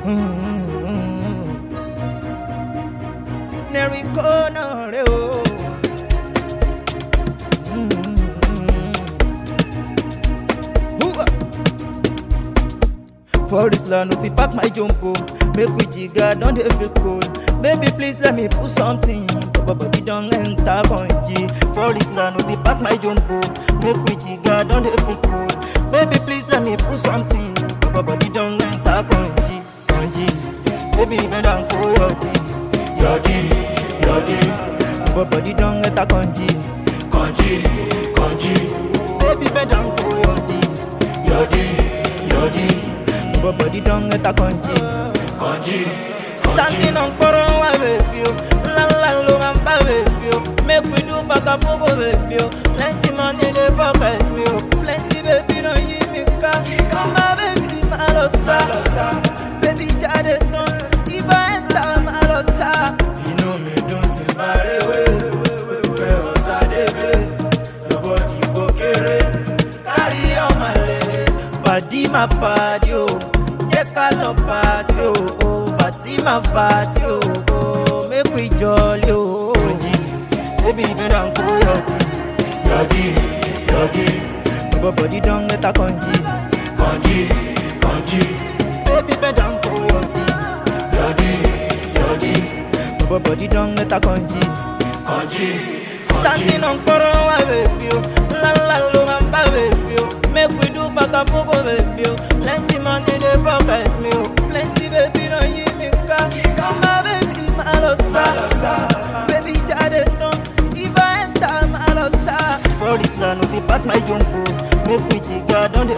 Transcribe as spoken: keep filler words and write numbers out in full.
Neri corner, oh. For this land, if you pack my jumbo, make we jigga, don't they feel cold? Baby, please let me put something. Baba, you don't enter country. For this land, if you pack my jumbo, make we jigga, don't they feel cold? Baby, please let me put something. Baba, you don't enter country. Country, baby, bend down, go yodi, yodi, yodi. Baba, you don't enter country. Country, country, baby, bend down, go yodi, yodi, yodi. Body don't get a congee, congee, standing on Coron, baby. La la la, baby. Make we do back up, baby. Plenty money in the pocket, me. Plenty baby, no you me can. Come on, baby, malosa. Baby, jade don't. If I enter malosa, you know me don't embarrass way. But you pay us a day, your body go carry. Carry on my lady, body my body, oh. Call party, oh, oh, Fatima party, oh, oh, make we jolly, oh, baby, bend down, go yodi, yodi, yodi. Baba, body don't get a congee, congee, congee. Baby, bend down, go yodi, yodi, yodi. Baba, body don't get a congee, congee, congee. Standing on Coron, baby, la la la, baby. Make we do back up, baby. Plenty money in the pocket, me. Plenty baby, no you me can. Come on, baby, malosa. Baby, jade don't. If I enter malosa. For this land, we pack my jumbo. Make we jigga, don't